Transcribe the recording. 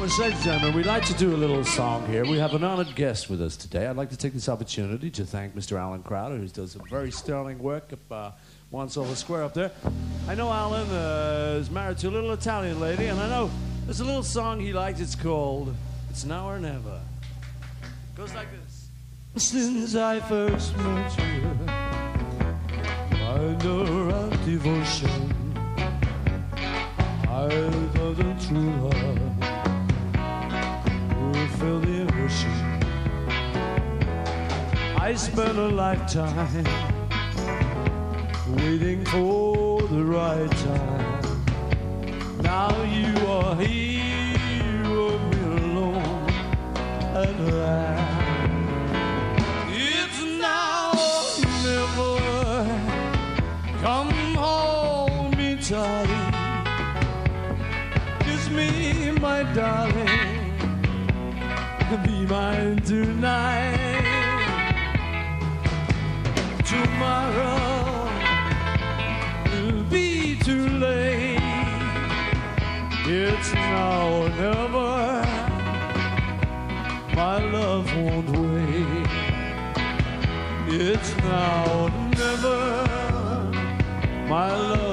ladies and gentlemen, we'd like to do a little song here. We have an honored guest with us today. I'd like to take this opportunity to thank Mr. Alan Crowder, who does some very sterling work up One Silver Square up there. I know Alan is married to a little Italian lady, and I know there's a little song he likes. It's called It's Now or Never. It goes like this. Since I first met you, under our devotion, I thought the true love will fill the ocean. I spent a lifetime waiting for the right time. Now you are here, me alone at last. It's now or never. Come hold me tight. Kiss me, my darling. Be mine tonight. Tomorrow will be too late. It's now or never. My love won't wait. It's now or never. My love